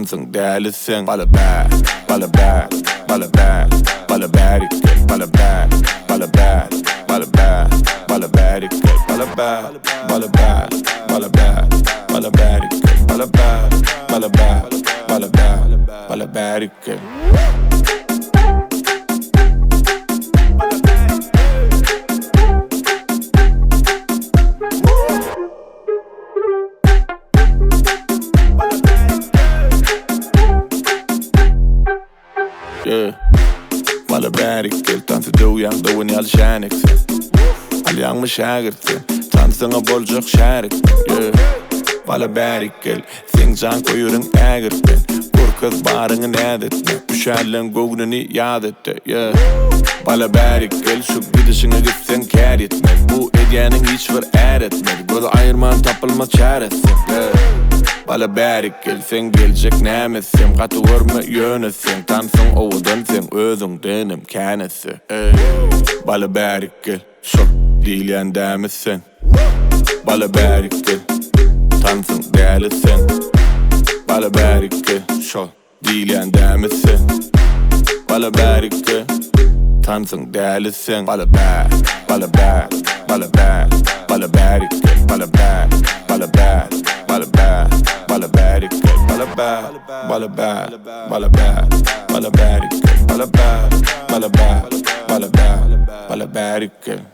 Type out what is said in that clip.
tansın değerlisin. Bala bad, bala bad, bala bad, bala bad, bala bad, bala bad, bala bad, bala bad, bala bad, bala bad, bala bad, bala bad, bala bad, bala bad, bala bad, bala bad. Yeah, bala bärikkel, tansa doyan, doen i all kärneksen. Alljang med kärgerten, tansanga boljak kärekten. Yeah, bala bärikkel, singsan koyurun ägerten. Korkaz barının ädetne, üşärlen gognuni yadette. Yeah, bala bärikkel, şu gidişine gitsen kär etmez. Bu edyenin hiç var äretmez. Böyle ayırman tapılmaz çaresi. Yeah, bala bärikkel, sen gelecek nämesin. Katı görme yönesin. Tansın oğudan sen özün denim känesi. Bala bärikkel, şok dilen dämesin. Bala bärikkel, tansın değerlisin. Bala bärikkel, şok dilen dämesin. Bala bärikkel, tansın değerlisin. Bala bad, bala bad, bala bad, bala bärikkel, bala bad, bala bad, bala bad, bala bärikkel, bala bad, bala bad, bala bad, bala bärikkel, bala bad, bala bad, bala bad, bala bärikkel.